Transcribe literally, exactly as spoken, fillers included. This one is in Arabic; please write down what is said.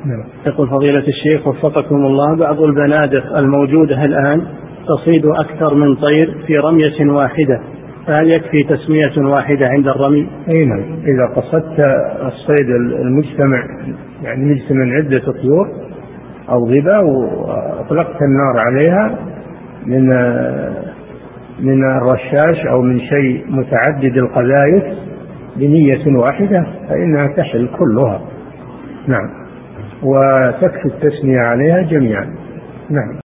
نعم. يقول فضيلة الشيخ وفقكم الله، بعض البنادق الموجودة الآن تصيد أكثر من طير في رمية واحدة، فهل يكفي تسمية واحدة عند الرمي؟ أي نعم، إذا قصدت الصيد المجتمع يعني مجتمع من عدة طيور أو ضبا وأطلقت النار عليها من من الرشاش أو من شيء متعدد القذائف بنية واحدة فإنها تحل كلها. نعم، وتكفي التسمية عليها جميعا. نعم.